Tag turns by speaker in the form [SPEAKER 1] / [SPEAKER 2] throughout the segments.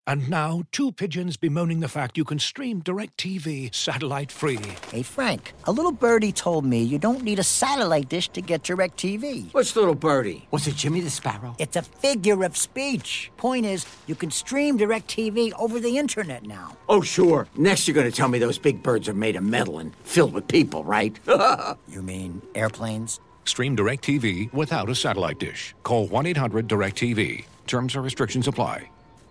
[SPEAKER 1] And now, two pigeons bemoaning the fact you can stream DirecTV satellite-free.
[SPEAKER 2] Hey, Frank, a little birdie told me you don't need a satellite dish to get DirecTV.
[SPEAKER 3] Which little birdie? Was it Jimmy the Sparrow?
[SPEAKER 2] It's a figure of speech. Point is, you can stream DirecTV over the internet now.
[SPEAKER 3] Oh, sure. Next you're gonna tell me those big birds are made of metal and filled with people, right?
[SPEAKER 2] You mean airplanes?
[SPEAKER 1] Stream DirecTV without a satellite dish. Call 1-800-DirecTV. Terms and restrictions apply.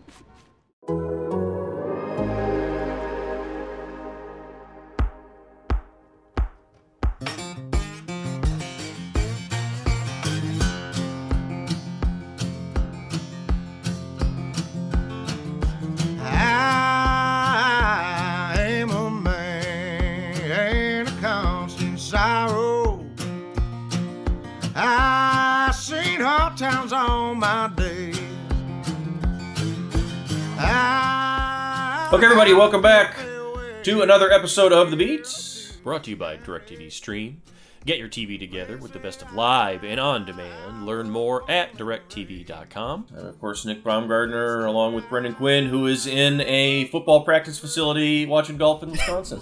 [SPEAKER 4] I am a man of constant sorrow. I seen hard times on my day.
[SPEAKER 5] Okay, everybody, welcome back to another episode of The Beats, brought to you by DirecTV Stream. Get your TV together with the best of live and on-demand. Learn more at directtv.com. And, of course, Nick Baumgardner, along with Brendan Quinn, who is in a football practice facility watching golf in Wisconsin.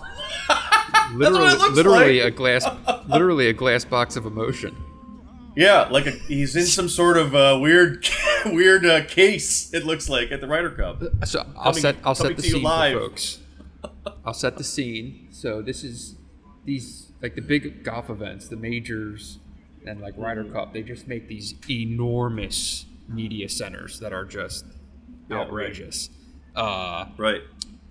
[SPEAKER 6] literally a glass box of emotion.
[SPEAKER 5] Yeah, like he's in some sort of weird case. It looks like at the Ryder Cup.
[SPEAKER 6] So I'll set the scene
[SPEAKER 5] live
[SPEAKER 6] for folks. I'll set the scene. So this is these like the big golf events, the majors, and like Ryder Cup. They just make these enormous media centers that are just outrageous.
[SPEAKER 5] Right.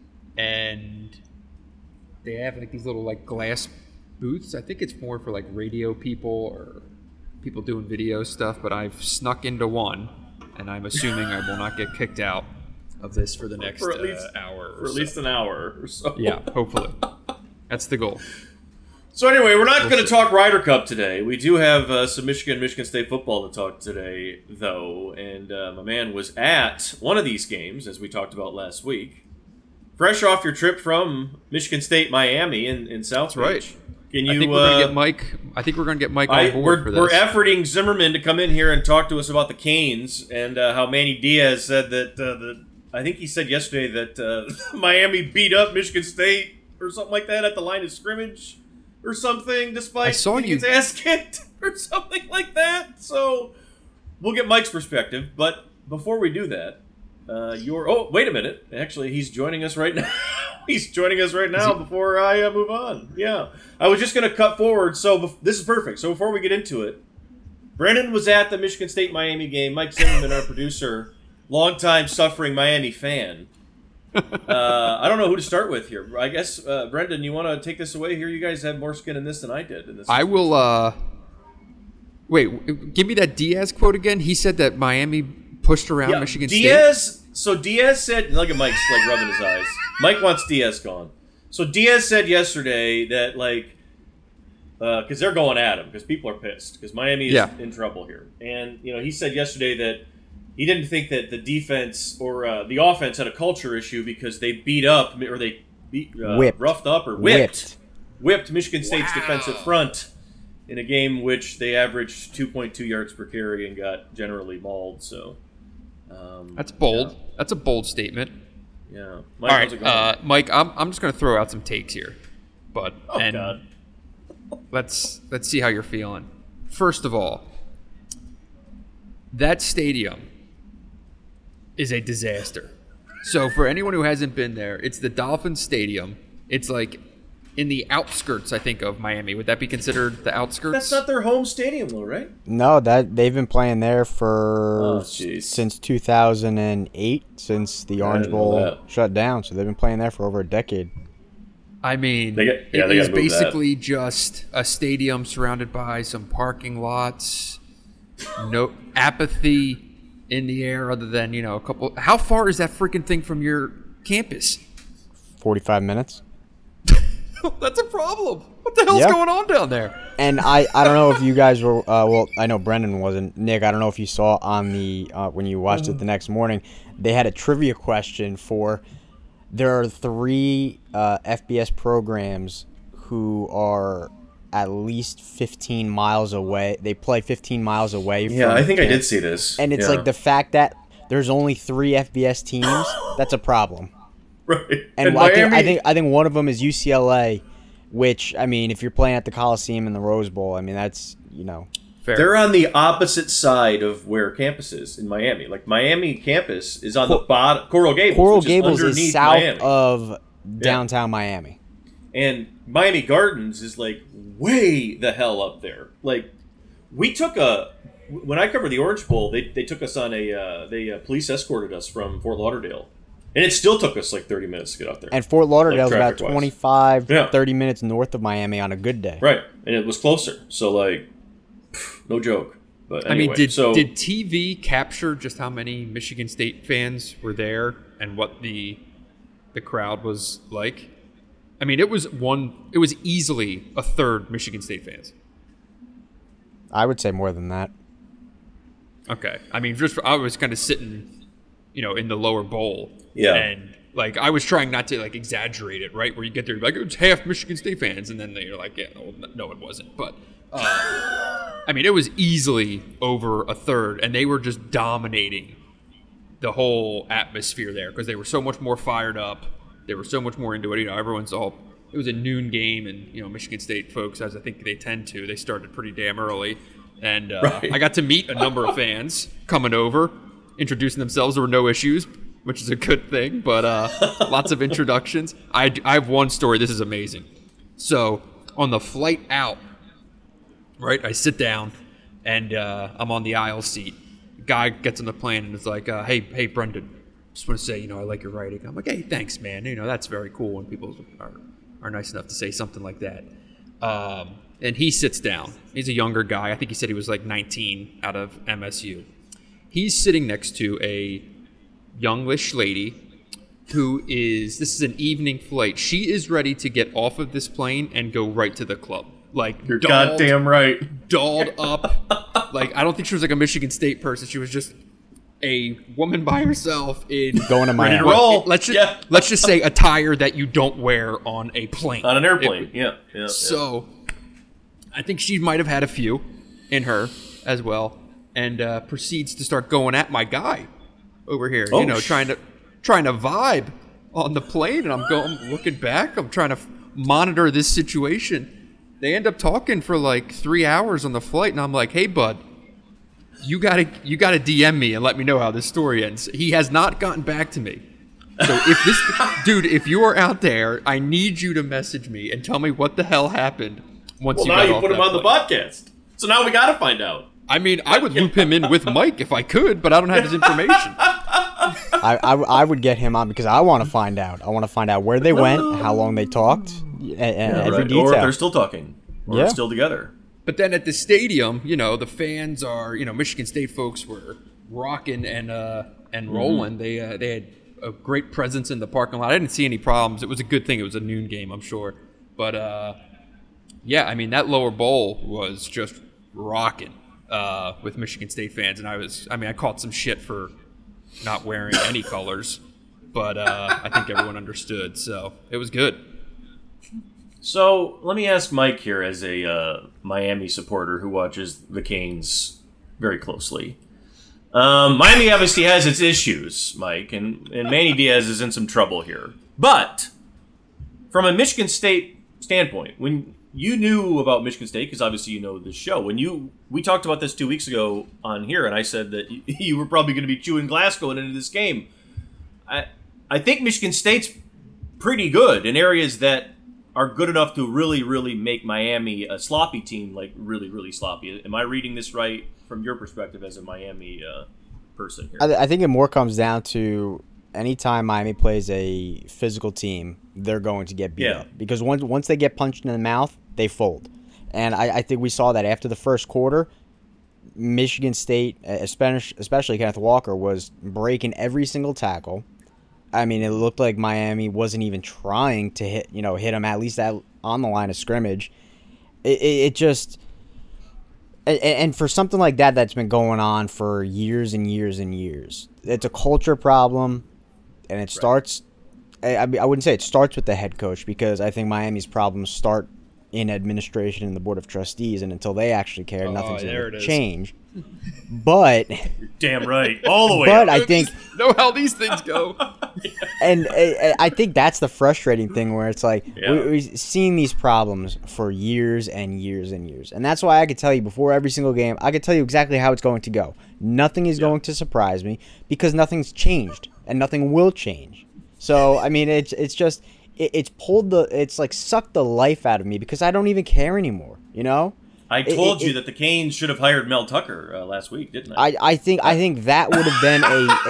[SPEAKER 6] And they have like these little like glass booths. I think it's more for like radio people or people doing video stuff, but I've snuck into one, and I'm assuming I will not get kicked out of this for the next hour.
[SPEAKER 5] For at least an hour or so.
[SPEAKER 6] Yeah, hopefully. That's the goal.
[SPEAKER 5] So anyway, we're not going to talk Ryder Cup today. We do have some Michigan State football to talk today, though, and my man was at one of these games, as we talked about last week. Fresh off your trip from Michigan State, Miami in South Beach.
[SPEAKER 6] Right.
[SPEAKER 5] Can you,
[SPEAKER 6] I think we're going to get Mike. I think we're going to get Mike on board for this.
[SPEAKER 5] We're efforting Zimmerman to come in here and talk to us about the Canes and how Manny Diaz said that. I think he said yesterday that Miami beat up Michigan State or something like that at the line of scrimmage or something, despite getting his ass kicked or something like that. So we'll get Mike's perspective, but before we do that, wait a minute. Actually, he's joining us right now. He's joining us right now before I move on. Yeah. I was just going to cut forward, so this is perfect. So before we get into it, Brendan was at the Michigan State-Miami game. Mike Zimmerman, our producer, longtime suffering Miami fan. I don't know who to start with here. I guess, Brendan, you want to take this away here? You guys have more skin in this than I did. I
[SPEAKER 6] will, wait, give me that Diaz quote again. He said that Miami pushed around Michigan State.
[SPEAKER 5] So Diaz said, look at Mike's like rubbing his eyes. Mike wants Diaz gone. So Diaz said yesterday that because they're going at him because people are pissed because Miami is in trouble here. And he said yesterday that he didn't think that the defense or the offense had a culture issue because they beat up or they roughed up or whipped Michigan State's defensive front in a game which they averaged 2.2 yards per carry and got generally mauled. So.
[SPEAKER 6] That's bold. Yeah. That's a bold statement.
[SPEAKER 5] Yeah.
[SPEAKER 6] Mike, all right, Mike. I'm just going to throw out some takes here, but
[SPEAKER 5] God.
[SPEAKER 6] let's see how you're feeling. First of all, that stadium is a disaster. So for anyone who hasn't been there, it's the Dolphins Stadium. It's like in the outskirts, I think, of Miami. Would that be considered the outskirts?
[SPEAKER 5] That's not their home stadium, though, right?
[SPEAKER 7] No, that they've been playing there since 2008, since the Orange Bowl shut down. So they've been playing there for over a decade.
[SPEAKER 6] I mean, it is basically just a stadium surrounded by some parking lots. No apathy in the air, other than a couple. How far is that freaking thing from your campus?
[SPEAKER 7] 45 minutes.
[SPEAKER 6] That's a problem. What the hell's going on down there?
[SPEAKER 7] And I don't know if you guys were I know Brendan wasn't. Nick, I don't know if you saw on the when you watched it the next morning, they had a trivia question for there are 3 FBS programs who are at least 15 miles away. They play 15 miles away from
[SPEAKER 5] I think
[SPEAKER 7] camp.
[SPEAKER 5] I did see this.
[SPEAKER 7] And it's like the fact that there's only 3 FBS teams, that's a problem.
[SPEAKER 5] Right.
[SPEAKER 7] And
[SPEAKER 5] Miami,
[SPEAKER 7] I think one of them is UCLA, which, I mean, if you're playing at the Coliseum in the Rose Bowl, I mean, that's,
[SPEAKER 6] Fair.
[SPEAKER 5] they're on the opposite side of where campus is in Miami. Like Miami campus is on the bottom. Coral Gables.
[SPEAKER 7] Coral
[SPEAKER 5] which
[SPEAKER 7] Gables
[SPEAKER 5] is underneath
[SPEAKER 7] is south
[SPEAKER 5] Miami.
[SPEAKER 7] of downtown Miami.
[SPEAKER 5] And Miami Gardens is like way the hell up there. Like we took when I covered the Orange Bowl, they took us on police escorted us from Fort Lauderdale. And it still took us like 30 minutes to get out there.
[SPEAKER 7] And Fort Lauderdale is about
[SPEAKER 5] traffic-wise.
[SPEAKER 7] 25, 30 minutes north of Miami on a good day.
[SPEAKER 5] Right. And it was closer. So like no joke. But anyway,
[SPEAKER 6] I mean, did TV capture just how many Michigan State fans were there and what the crowd was like? I mean, it was easily a third Michigan State fans.
[SPEAKER 7] I would say more than that.
[SPEAKER 6] Okay. I mean, I was kind of sitting, in the lower bowl.
[SPEAKER 5] Yeah.
[SPEAKER 6] And like I was trying not to like exaggerate it, right? Where you get there, you're like, it's half Michigan State fans, and then you're like, yeah, no, it wasn't. But I mean, it was easily over a third, and they were just dominating the whole atmosphere there because they were so much more fired up. They were so much more into it. It was a noon game, and Michigan State folks, as I think they tend to, they started pretty damn early. And
[SPEAKER 5] Right.
[SPEAKER 6] I got to meet a number of fans coming over, introducing themselves. There were no issues, which is a good thing, but lots of introductions. I have one story. This is amazing. So on the flight out, right, I sit down, and I'm on the aisle seat. Guy gets on the plane and is like, hey, Brendan, just want to say, I like your writing. I'm like, hey, thanks, man. That's very cool when people are nice enough to say something like that. And he sits down. He's a younger guy. I think he said he was like 19 out of MSU. He's sitting next to a youngish lady this is an evening flight. She is ready to get off of this plane and go right to the club. Like,
[SPEAKER 5] You're goddamn right.
[SPEAKER 6] Dolled up. Like, I don't think she was like a Michigan State person. She was just a woman by herself in
[SPEAKER 7] Going to Miami.
[SPEAKER 5] Ready to roll.
[SPEAKER 6] Let's just say attire that you don't wear on a plane.
[SPEAKER 5] On an airplane. Yeah.
[SPEAKER 6] So I think she might have had a few in her as well, and proceeds to start going at my guy over here. Trying to vibe on the plane, and I'm looking back. I'm trying to monitor this situation. They end up talking for like 3 hours on the flight, and I'm like, "Hey, bud, you gotta DM me and let me know how this story ends." He has not gotten back to me. So if you are out there, I need you to message me and tell me what the hell happened once
[SPEAKER 5] Well,
[SPEAKER 6] you
[SPEAKER 5] now
[SPEAKER 6] got
[SPEAKER 5] you
[SPEAKER 6] off
[SPEAKER 5] put him
[SPEAKER 6] that
[SPEAKER 5] on the
[SPEAKER 6] plane.
[SPEAKER 5] podcast. So now we got to find out.
[SPEAKER 6] I mean, I would loop him in with Mike if I could, but I don't have his information.
[SPEAKER 7] I would get him on because I want to find out. I want to find out where they went, how long they talked, and every detail.
[SPEAKER 5] Or if they're still talking. Or
[SPEAKER 7] Yeah.
[SPEAKER 5] still together.
[SPEAKER 6] But then at the stadium, the fans are, Michigan State folks were rocking and rolling. They had a great presence in the parking lot. I didn't see any problems. It was a good thing. It was a noon game, I'm sure. But yeah, I mean that lower bowl was just rocking with Michigan State fans, and I caught some shit for not wearing any colors, but I think everyone understood, so it was good.
[SPEAKER 5] So let me ask Mike here, as a Miami supporter who watches the Canes very closely. Miami obviously has its issues, Mike, and Manny Diaz is in some trouble here. But from a Michigan State standpoint, when you knew about Michigan State, because obviously you know this show, we talked about this 2 weeks ago on here, and I said that you were probably going to be chewing glass going into this game. I think Michigan State's pretty good in areas that are good enough to really, really make Miami a sloppy team, like really, really sloppy. Am I reading this right from your perspective as a Miami person here?
[SPEAKER 7] I think it more comes down to anytime Miami plays a physical team, they're going to get beat up. Because once they get punched in the mouth, they fold. And I think we saw that after the first quarter. Michigan State, especially Kenneth Walker, was breaking every single tackle. I mean, it looked like Miami wasn't even trying to hit him at least on the line of scrimmage. It just, and for something like that's been going on for years and years and years. It's a culture problem, and it starts. I wouldn't say it starts with the head coach, because I think Miami's problems start in administration and the board of trustees, and until they actually care, nothing's
[SPEAKER 6] there
[SPEAKER 7] going
[SPEAKER 6] it
[SPEAKER 7] to
[SPEAKER 6] is.
[SPEAKER 7] change. But
[SPEAKER 5] Damn right, all the way.
[SPEAKER 7] but
[SPEAKER 5] up.
[SPEAKER 7] I think
[SPEAKER 6] Know how these things go.
[SPEAKER 7] and I think that's the frustrating thing, where it's like
[SPEAKER 5] Yeah.
[SPEAKER 7] we've seen these problems for years and years and years, and that's why I could tell you before every single game, I could tell you exactly how it's going to go. Nothing is going to surprise me because nothing's changed and nothing will change. So I mean, it's just it's like sucked the life out of me because I don't even care anymore. You know.
[SPEAKER 5] I told you that the Canes should have hired Mel Tucker last week, didn't I?
[SPEAKER 7] I think that would have been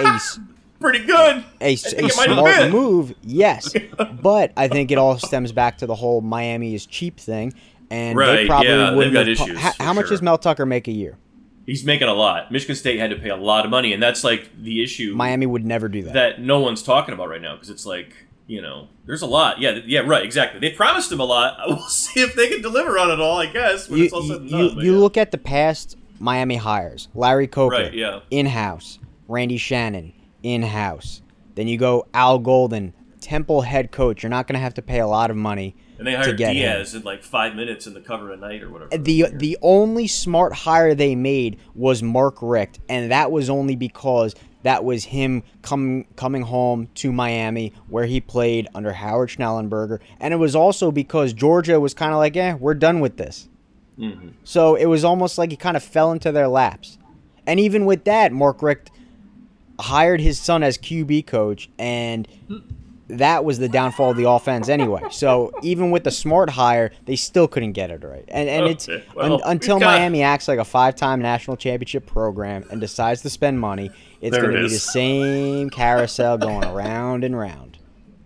[SPEAKER 5] Pretty good.
[SPEAKER 7] a
[SPEAKER 5] think it might have
[SPEAKER 7] smart
[SPEAKER 5] been.
[SPEAKER 7] move, yes. But I think it all stems back to the whole Miami is cheap thing, and they
[SPEAKER 5] Right,
[SPEAKER 7] probably
[SPEAKER 5] yeah,
[SPEAKER 7] wouldn't
[SPEAKER 5] they've got
[SPEAKER 7] have.
[SPEAKER 5] issues,
[SPEAKER 7] How
[SPEAKER 5] for
[SPEAKER 7] much
[SPEAKER 5] sure.
[SPEAKER 7] does Mel Tucker make a year?
[SPEAKER 5] He's making a lot. Michigan State had to pay a lot of money, and that's like the issue
[SPEAKER 7] Miami would never do that.
[SPEAKER 5] that no one's talking about right now because it's like, there's a lot. Yeah, right, exactly. They promised him a lot. We'll see if they can deliver on it all, I guess, when
[SPEAKER 7] You,
[SPEAKER 5] it's all said and
[SPEAKER 7] you,
[SPEAKER 5] done. but
[SPEAKER 7] you
[SPEAKER 5] yeah.
[SPEAKER 7] look at the past Miami hires: Larry Coker,
[SPEAKER 5] Right, yeah.
[SPEAKER 7] in-house; Randy Shannon, in-house. Then you go Al Golden, Temple head coach. You're not going to have to pay a lot of money.
[SPEAKER 5] And they
[SPEAKER 7] to
[SPEAKER 5] hired
[SPEAKER 7] get him.
[SPEAKER 5] Diaz in like 5 minutes in the cover at night or whatever.
[SPEAKER 7] The only smart hire they made was Mark Richt, and that was only because that was him coming home to Miami, where he played under Howard Schnellenberger, and it was also because Georgia was kind of like, we're done with this.
[SPEAKER 5] Mm-hmm.
[SPEAKER 7] So it was almost like he kind of fell into their laps. And even with that, Mark Richt hired his son as QB coach, and that was the downfall of the offense anyway. So even with the smart hire, they still couldn't get it right. And it's
[SPEAKER 5] Okay, well,
[SPEAKER 7] until
[SPEAKER 5] we've got-
[SPEAKER 7] Miami acts like a 5-time national championship program and decides to spend money, it's
[SPEAKER 5] There
[SPEAKER 7] going
[SPEAKER 5] it
[SPEAKER 7] to be the
[SPEAKER 5] is.
[SPEAKER 7] same carousel going around and round.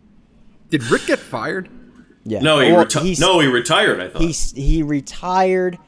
[SPEAKER 6] Did Rick get fired?
[SPEAKER 7] Yeah.
[SPEAKER 5] No, he
[SPEAKER 7] Well,
[SPEAKER 5] retired, I thought.
[SPEAKER 7] he retired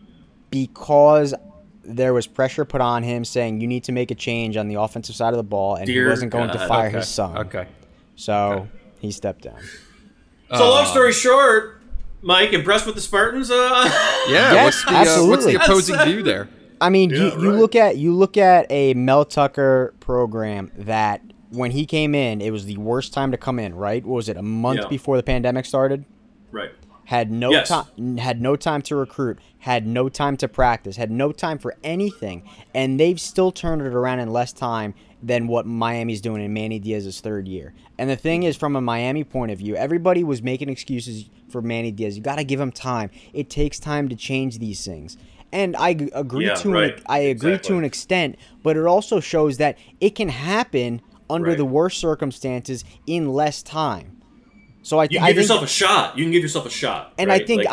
[SPEAKER 7] because there was pressure put on him saying you need to make a change on the offensive side of the ball, and
[SPEAKER 5] Dear
[SPEAKER 7] he wasn't going to
[SPEAKER 5] God.
[SPEAKER 7] fire
[SPEAKER 6] Okay.
[SPEAKER 7] his son.
[SPEAKER 6] Okay.
[SPEAKER 7] So he stepped down.
[SPEAKER 5] So long story short, Mike, impressed with the Spartans?
[SPEAKER 6] Yeah.
[SPEAKER 7] Yes,
[SPEAKER 6] what's
[SPEAKER 7] absolutely.
[SPEAKER 6] the opposing view there?
[SPEAKER 7] I mean,
[SPEAKER 5] Yeah,
[SPEAKER 7] you
[SPEAKER 5] right.
[SPEAKER 7] look at a Mel Tucker program that when he came in, it was the worst time to come in. Right? What was it, a month
[SPEAKER 5] Yeah.
[SPEAKER 7] before the pandemic started?
[SPEAKER 5] Right.
[SPEAKER 7] Had no
[SPEAKER 5] Yes.
[SPEAKER 7] time, had no time to recruit, had no time to practice, had no time for anything, and they've still turned it around in less time than what Miami's doing in Manny Diaz's third year. And the thing is, from a Miami point of view, everybody was making excuses for Manny Diaz. You got to give him time. It takes time to change these things. And I agree
[SPEAKER 5] Yeah, right.
[SPEAKER 7] to
[SPEAKER 5] Exactly.
[SPEAKER 7] an extent, but it also shows that it can happen under
[SPEAKER 5] Right.
[SPEAKER 7] the worst circumstances in less time. So
[SPEAKER 5] You can give yourself a shot. You can give yourself a shot.
[SPEAKER 7] and
[SPEAKER 5] right?
[SPEAKER 7] I think
[SPEAKER 5] Like,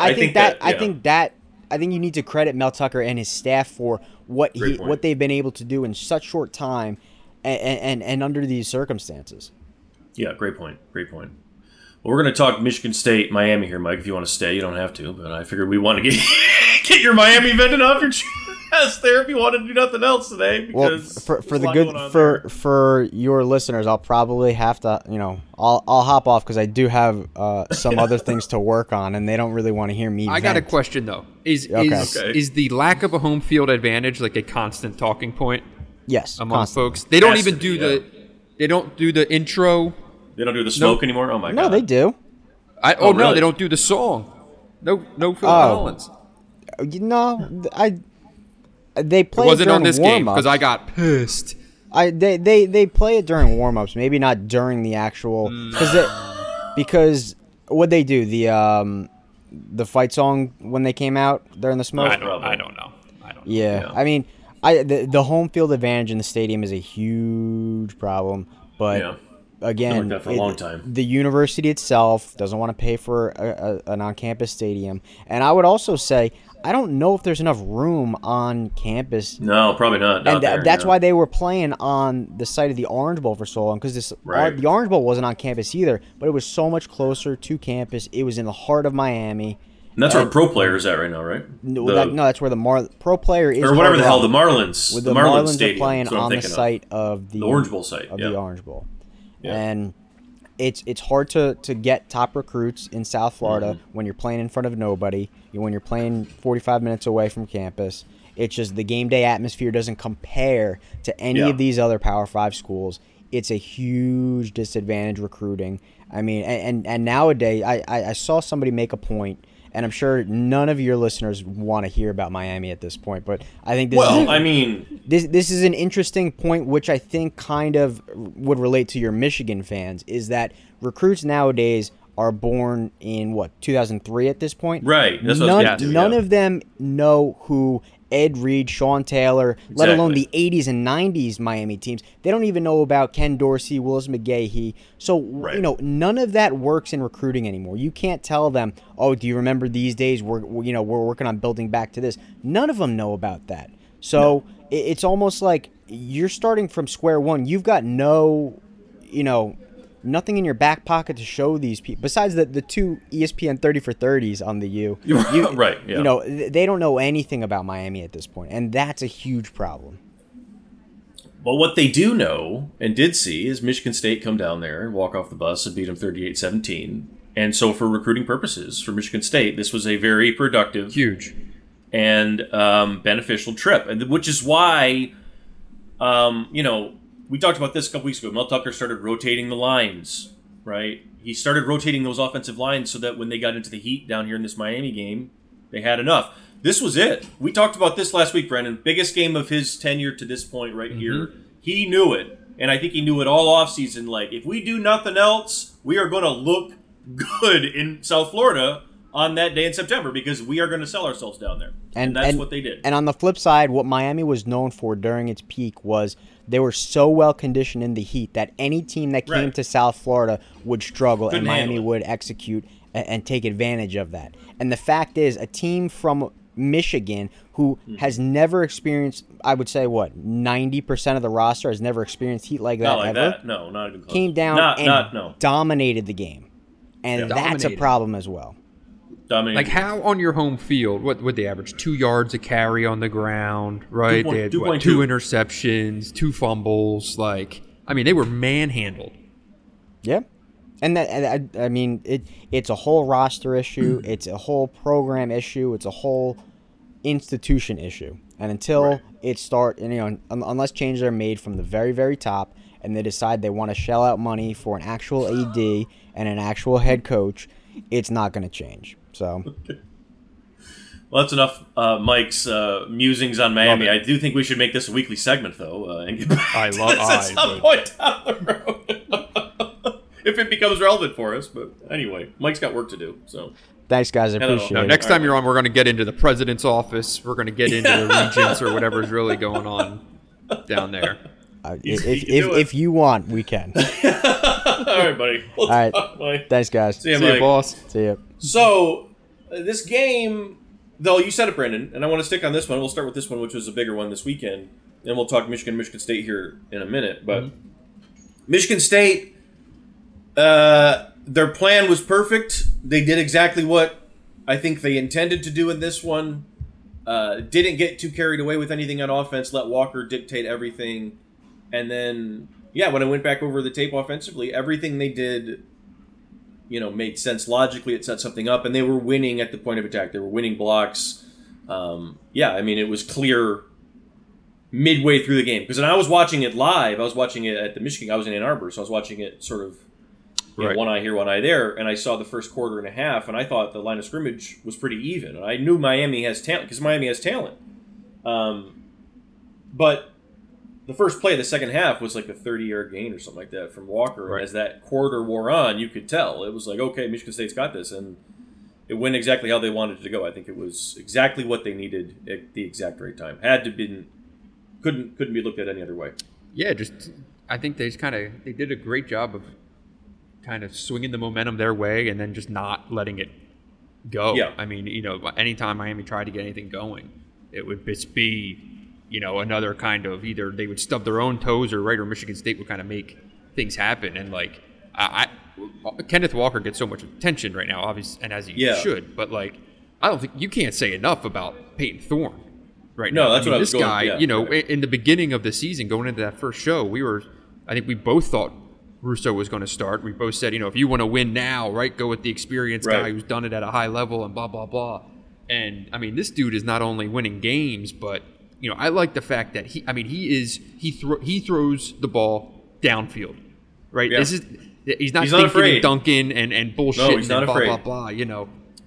[SPEAKER 7] I think you need to credit Mel Tucker and his staff for what
[SPEAKER 5] Great point.
[SPEAKER 7] what they've been able to do in such short time, and under these circumstances.
[SPEAKER 5] Yeah, great point. Great point. Well, we're going to talk Michigan State, Miami here, Mike. If you want to stay, you don't have to. But I figured we want to get your Miami venting off your chest there if you want to do nothing else today.
[SPEAKER 7] Well,
[SPEAKER 5] Because
[SPEAKER 7] for
[SPEAKER 5] there's a
[SPEAKER 7] the
[SPEAKER 5] lot
[SPEAKER 7] good
[SPEAKER 5] going on there.
[SPEAKER 7] for your listeners, I'll probably have to I'll hop off because I do have some other things to work on, and they don't really want to hear me.
[SPEAKER 6] I got a
[SPEAKER 7] vent.
[SPEAKER 6] question though. Is
[SPEAKER 5] Okay.
[SPEAKER 6] is the lack of a home field advantage like a constant talking point
[SPEAKER 7] Yes,
[SPEAKER 6] among
[SPEAKER 7] constantly.
[SPEAKER 6] folks? They don't
[SPEAKER 5] Has to
[SPEAKER 6] even
[SPEAKER 5] be,
[SPEAKER 6] do they don't do the intro.
[SPEAKER 5] They don't do the smoke anymore? Oh, my God.
[SPEAKER 7] No, they do.
[SPEAKER 6] No,
[SPEAKER 5] really?
[SPEAKER 6] they don't do the song. No Phil
[SPEAKER 7] Oh.
[SPEAKER 6] Collins.
[SPEAKER 7] They
[SPEAKER 6] It
[SPEAKER 7] play
[SPEAKER 6] wasn't
[SPEAKER 7] during
[SPEAKER 6] on this game
[SPEAKER 7] warm-ups.
[SPEAKER 6] because I got pissed.
[SPEAKER 7] They play it during warm-ups, maybe not during the actual because what they do the fight song when they came out during the smoke.
[SPEAKER 6] I don't know.
[SPEAKER 7] Yeah, I mean, the home field advantage in the stadium is a huge problem, but
[SPEAKER 5] Yeah.
[SPEAKER 7] again,
[SPEAKER 5] Been like that for a long time.
[SPEAKER 7] the university itself doesn't want to pay for an on-campus stadium, and I would also say I don't know if there's enough room on campus.
[SPEAKER 5] No, probably not.
[SPEAKER 7] And that's why they were playing on the site of the Orange Bowl for so long, because
[SPEAKER 5] Right.
[SPEAKER 7] the Orange Bowl wasn't on campus either, but it was so much closer to campus. It was in the heart of Miami.
[SPEAKER 5] And that's where the pro player is at right now, right?
[SPEAKER 7] No,
[SPEAKER 5] The-
[SPEAKER 7] that's where the pro player is.
[SPEAKER 5] or whatever the hell,
[SPEAKER 7] Hard
[SPEAKER 5] the
[SPEAKER 7] Rock,
[SPEAKER 5] Marlins.
[SPEAKER 7] with
[SPEAKER 5] the
[SPEAKER 7] the
[SPEAKER 5] Marlins
[SPEAKER 7] Marlins
[SPEAKER 5] Stadium.
[SPEAKER 7] are playing
[SPEAKER 5] That's what I'm
[SPEAKER 7] on the
[SPEAKER 5] thinking of.
[SPEAKER 7] site of the
[SPEAKER 5] Orange Bowl site,
[SPEAKER 7] of
[SPEAKER 5] yeah.
[SPEAKER 7] the Orange Bowl,
[SPEAKER 5] Yeah.
[SPEAKER 7] and it's hard to get top recruits in South Florida
[SPEAKER 5] Mm-hmm.
[SPEAKER 7] when you're playing in front of nobody. When you're playing 45 minutes away from campus, it's just the game day atmosphere doesn't compare to any
[SPEAKER 5] Yeah.
[SPEAKER 7] of these other Power 5 schools. It's a huge disadvantage recruiting. I mean, and nowadays I saw somebody make a point, and I'm sure none of your listeners want to hear about Miami at this point, but I think this is an interesting point, which I think kind of would relate to your Michigan fans, is that recruits nowadays are born in 2003 at this point.
[SPEAKER 5] Right. That's
[SPEAKER 7] none of them know who Ed Reed, Sean Taylor, let alone the 80s and 90s Miami teams. They don't even know about Ken Dorsey, Willis McGahee. So, none of that works in recruiting anymore. You can't tell them, oh, do you remember these days? We're working on building back to this. None of them know about that. So it's almost like you're starting from square one. You've got nothing in your back pocket to show these people besides the two ESPN 30 for 30s on the U.
[SPEAKER 5] Right. Yeah.
[SPEAKER 7] They don't know anything about Miami at this point, and that's a huge problem.
[SPEAKER 5] Well, what they do know and did see is Michigan State come down there and walk off the bus and beat them 38-17. And so for recruiting purposes for Michigan State, this was a very productive,
[SPEAKER 6] huge,
[SPEAKER 5] and beneficial trip, and which is why, we talked about this a couple weeks ago. Mel Tucker started rotating the lines, right? He started rotating those offensive lines so that when they got into the heat down here in this Miami game, they had enough. This was it. We talked about this last week, Brendan. Biggest game of his tenure to this point right here. He knew it, and I think he knew it all offseason. Like, if we do nothing else, we are going to look good in South Florida on that day in September because we are going to sell ourselves down there. And that's what they did.
[SPEAKER 7] And on the flip side, what Miami was known for during its peak was they were so well conditioned in the heat that any team that came to South Florida would struggle, and Miami would execute and take advantage of that. And the fact is, a team from Michigan who has never experienced, I would say, 90% of the roster has never experienced heat like that
[SPEAKER 5] not like
[SPEAKER 7] ever.
[SPEAKER 5] That. No, not even close.
[SPEAKER 7] Came down dominated the game. And that's a problem as well.
[SPEAKER 5] Dominated.
[SPEAKER 6] Like, how on your home field, what would they average? 2 yards a carry on the ground, right? They had 2 interceptions, 2 fumbles. They were manhandled.
[SPEAKER 7] Yeah. And it's a whole roster issue. It's a whole program issue. It's a whole institution issue. And until it starts, unless changes are made from the very, very top and they decide they want to shell out money for an actual AD and an actual head coach, it's not going to change. So,
[SPEAKER 5] well, that's enough. Mike's musings on Miami. I do think we should make this a weekly segment, though, and get back
[SPEAKER 6] to this
[SPEAKER 5] at some point down the road, if it becomes relevant for us. But anyway, Mike's got work to do. So,
[SPEAKER 7] thanks, guys. I appreciate it.
[SPEAKER 6] Next time you're on, we're going to get into the president's office. We're going to get into the regents or whatever's really going on down there.
[SPEAKER 7] If you want, we can.
[SPEAKER 5] All right, buddy.
[SPEAKER 7] All right. Thanks, guys.
[SPEAKER 5] See you,
[SPEAKER 6] boss.
[SPEAKER 7] See you.
[SPEAKER 5] So, this game, though, you said it, Brendan, and I want to stick on this one. We'll start with this one, which was a bigger one this weekend, and we'll talk Michigan State here in a minute. But Michigan State, their plan was perfect. They did exactly what I think they intended to do in this one. Didn't get too carried away with anything on offense. Let Walker dictate everything. And then, when I went back over the tape offensively, everything they did, made sense logically. It set something up, and they were winning at the point of attack. They were winning blocks. It was clear midway through the game. Because when I was watching it live, I was watching it at the Michigan. I was in Ann Arbor, so I was watching it sort of one eye here, one eye there. And I saw the first quarter and a half, and I thought the line of scrimmage was pretty even. And I knew Miami has talent because Miami has talent. But the first play of the second half was like a 30-yard gain or something like that from Walker. Right. And as that quarter wore on, you could tell. It was like, okay, Michigan State's got this. And it went exactly how they wanted it to go. I think it was exactly what they needed at the exact right time. Had to been, couldn't be looked at any other way.
[SPEAKER 6] Yeah, I think they did a great job of kind of swinging the momentum their way and then just not letting it go. Yeah. Anytime Miami tried to get anything going, it would just be another kind of either they would stub their own toes or Michigan State would kind of make things happen. And Kenneth Walker gets so much attention right now, obviously, and as he should. But I don't think you can't say enough about Peyton Thorne right now.
[SPEAKER 5] No, that's what I was
[SPEAKER 6] this guy. In the beginning of the season, going into that first show, I think we both thought Russo was going to start. We both said, if you want to win now, go with the experienced guy who's done it at a high level and blah blah blah. And this dude is not only winning games, but I like the fact that he throws the ball downfield, right? Yeah. He's not thinking
[SPEAKER 5] afraid.
[SPEAKER 6] and dunking and bullshit and blah,
[SPEAKER 5] afraid.
[SPEAKER 6] blah, blah,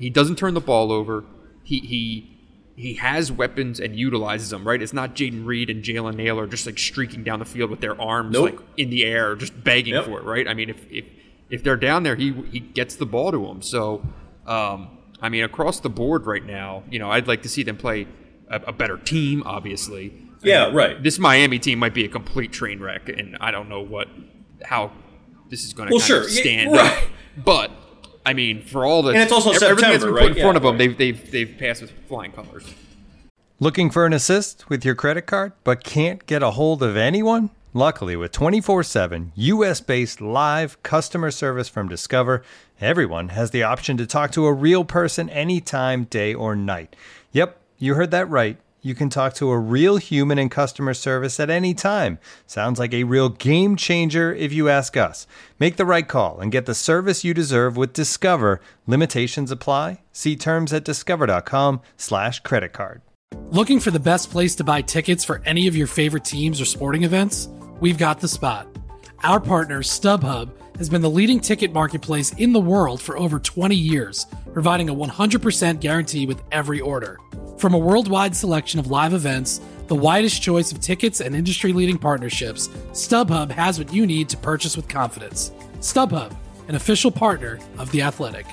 [SPEAKER 6] He doesn't turn the ball over. He has weapons and utilizes them, right? It's not Jaden Reed and Jalen Naylor just like streaking down the field with their arms like in the air, just begging for it, right? I mean, if they're down there, he gets the ball to them. So, I mean, across the board right now, I'd like to see them play a better team, obviously.
[SPEAKER 5] Yeah, right.
[SPEAKER 6] This Miami team might be a complete train wreck, and I don't know how this is going to stand up. But I mean, for all the
[SPEAKER 5] and it's also
[SPEAKER 6] everything that's been put in front of them,
[SPEAKER 5] right.
[SPEAKER 6] they've passed with flying colors.
[SPEAKER 8] Looking for an assist with your credit card, but can't get a hold of anyone? Luckily, with 24/7 U.S.-based live customer service from Discover, everyone has the option to talk to a real person anytime, day or night. Yep, you heard that right. You can talk to a real human in customer service at any time. Sounds like a real game changer if you ask us. Make the right call and get the service you deserve with Discover. Limitations apply. See terms at discover.com/creditcard.
[SPEAKER 9] Looking for the best place to buy tickets for any of your favorite teams or sporting events? We've got the spot. Our partner, StubHub, has been the leading ticket marketplace in the world for over 20 years, providing a 100% guarantee with every order. From a worldwide selection of live events, the widest choice of tickets and industry-leading partnerships, StubHub has what you need to purchase with confidence. StubHub, an official partner of The Athletic.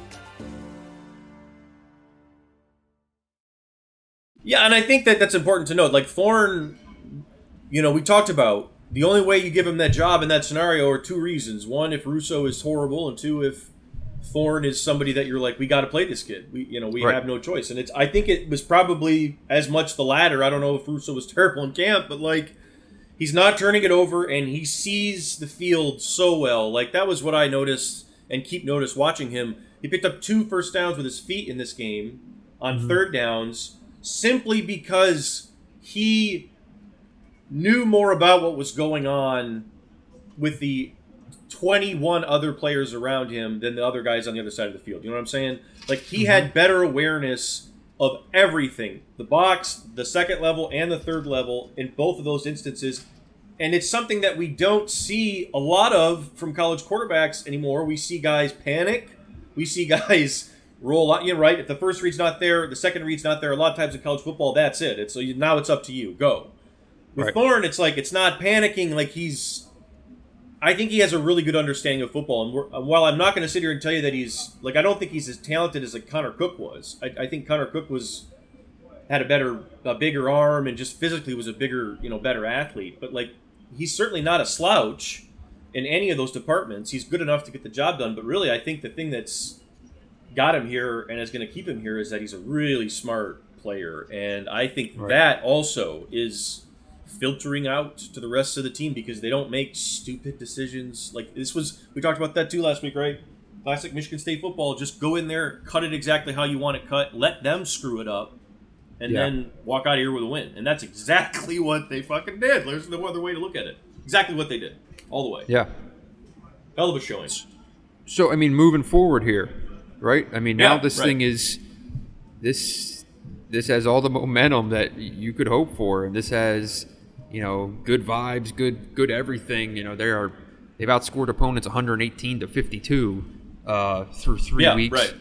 [SPEAKER 5] Yeah, and I think that's important to note. Like Thorne, we talked about the only way you give him that job in that scenario are two reasons. One, if Russo is horrible, and two, if Thorne is somebody that you're like, we got to play this kid. We have no choice. And I think it was probably as much the latter. I don't know if Russo was terrible in camp, but like he's not turning it over, and he sees the field so well. Like that was what I noticed and keep notice watching him. He picked up 2 first downs with his feet in this game on third downs, simply because he knew more about what was going on with the 21 other players around him than the other guys on the other side of the field. You know what I'm saying? Like, he had better awareness of everything. The box, the second level, and the third level in both of those instances. And it's something that we don't see a lot of from college quarterbacks anymore. We see guys panic. We see guys roll out. Right? If the first read's not there, the second read's not there, a lot of times in college football, that's it. Now it's up to you. Go. With Thorne, it's like it's not panicking. Like I think he has a really good understanding of football. And while I'm not going to sit here and tell you that he's like, I don't think he's as talented as like Connor Cook was. I think Connor Cook had a bigger arm and just physically was a bigger, better athlete. But like, he's certainly not a slouch in any of those departments. He's good enough to get the job done. But really, I think the thing that's got him here and is going to keep him here is that he's a really smart player. And I think that also is filtering out to the rest of the team because they don't make stupid decisions. Like we talked about that too last week, right? Classic Michigan State football. Just go in there, cut it exactly how you want it cut, let them screw it up, and then walk out of here with a win. And that's exactly what they fucking did. There's no other way to look at it. Exactly what they did. All the way.
[SPEAKER 6] Yeah.
[SPEAKER 5] Hell of a showing.
[SPEAKER 6] So, I mean, moving forward here, right? I mean, now this thing is this has all the momentum that you could hope for, and this has good vibes, good everything. They've outscored opponents 118-52 through 3 weeks.
[SPEAKER 5] Right.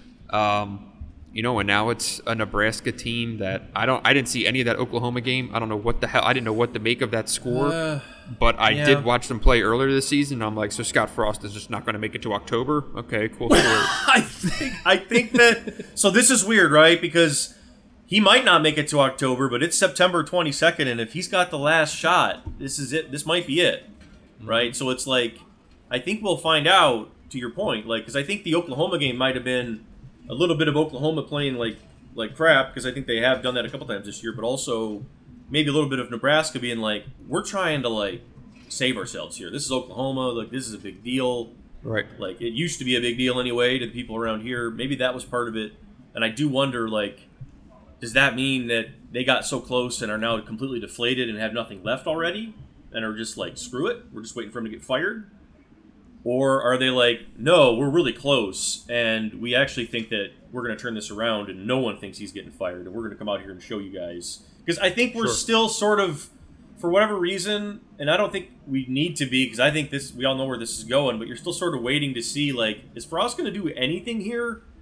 [SPEAKER 6] And now it's a Nebraska team that I didn't see any of that Oklahoma game. I don't know what the hell. I didn't know what to make of that score. But I did watch them play earlier this season. And I'm like, so Scott Frost is just not going to make it to October? Okay, cool story.
[SPEAKER 5] I think that. So this is weird, right? Because he might not make it to October, but it's September 22nd, and if he's got the last shot, this is it. This might be it, right? So it's like, I think we'll find out, to your point, like, because I think the Oklahoma game might have been a little bit of Oklahoma playing like crap, because I think they have done that a couple times this year, but also maybe a little bit of Nebraska being like, we're trying to, like, save ourselves here. This is Oklahoma. Like, this is a big deal.
[SPEAKER 6] Right.
[SPEAKER 5] Like, it used to be a big deal anyway to the people around here. Maybe that was part of it. And I do wonder, like, does that mean that they got so close and are now completely deflated and have nothing left already and are just like, screw it, we're just waiting for him to get fired? Or are they like, no, we're really close and we actually think that we're going to turn this around and no one thinks he's getting fired and we're going to come out here and show you guys? Because I think we're still sort of, for whatever reason, and I don't think we need to be, because I think we all know where this is going, but you're still sort of waiting to see, like, is Frost going to do anything here?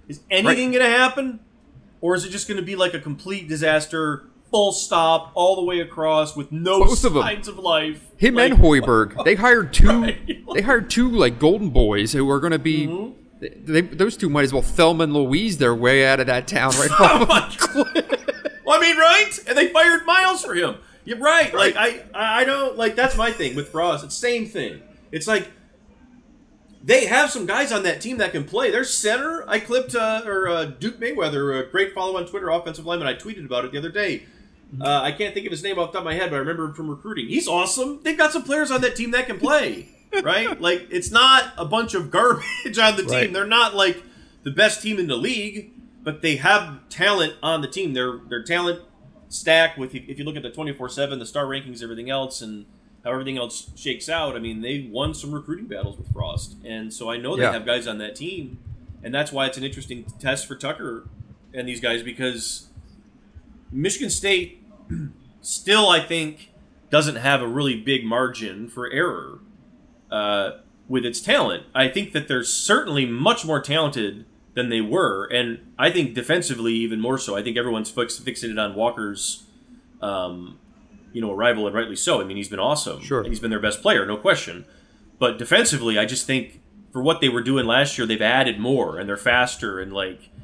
[SPEAKER 5] Is anything going to happen? Or is it just going to be like a complete disaster, full stop, all the way across with no signs of life?
[SPEAKER 6] Him and Hoiberg, they hired two. They hired two like golden boys who are going to be. Those two might as well Thelma and Louise their way out of that town right
[SPEAKER 5] Oh my God. Well, I mean, right? And they fired Miles for him. You're right. Like I don't like. That's my thing with Frost. It's the same thing. It's like. They have some guys on that team that can play. Their center, I clipped, Duke Mayweather, a great follow on Twitter, offensive lineman. I tweeted about it the other day. I can't think of his name off the top of my head, but I remember him from recruiting. He's awesome. They've got some players on that team that can play, right? Like, it's not a bunch of garbage on the team.
[SPEAKER 6] Right.
[SPEAKER 5] They're not, like, the best team in the league, but they have talent on the team. Their talent stack, with if you look at the 24/7, the star rankings, everything else, and how everything else shakes out, I mean, they won some recruiting battles with Frost. And so I know they have guys on that team. And that's why it's an interesting test for Tucker and these guys, because Michigan State still, I think, doesn't have a really big margin for error with its talent. I think that they're certainly much more talented than they were. And I think defensively even more so. I think everyone's fixated on Walker's arrival, and rightly so. I mean, he's been awesome.
[SPEAKER 6] Sure.
[SPEAKER 5] And he's been their best player, no question. But defensively, I just think for what they were doing last year, they've added more, and they're faster, and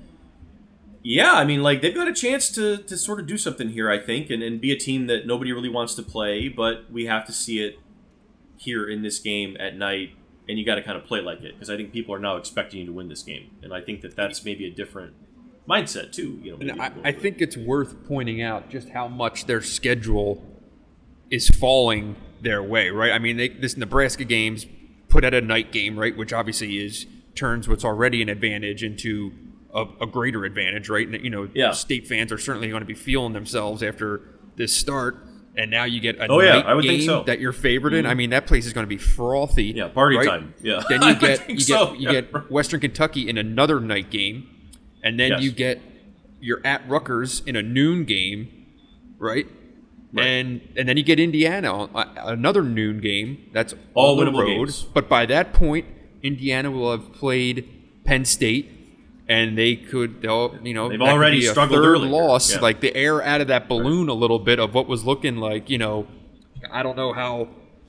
[SPEAKER 5] they've got a chance to sort of do something here, I think, and be a team that nobody really wants to play, but we have to see it here in this game at night, and you got to kind of play like it, because I think people are now expecting you to win this game, and I think that's maybe a different mindset too.
[SPEAKER 6] And I think it's worth pointing out just how much their schedule is falling their way, right? I mean, this Nebraska game's put at a night game, right, which obviously turns what's already an advantage into a greater advantage, right? And, State fans are certainly going to be feeling themselves after this start, and now you get a night game that you're favored in. I mean, that place is going to be frothy.
[SPEAKER 5] Yeah, party
[SPEAKER 6] right?
[SPEAKER 5] time. Yeah,
[SPEAKER 6] then you get Western Kentucky in another night game, and then you're at Rutgers in a noon game, right? And then you get Indiana, another noon game. That's all on the road. Games. But by that point, Indiana will have played Penn State, and they've
[SPEAKER 5] already struggled
[SPEAKER 6] third
[SPEAKER 5] earlier.
[SPEAKER 6] loss.
[SPEAKER 5] Yeah.
[SPEAKER 6] Like the air out of that balloon a little bit of what was looking like. I don't know how.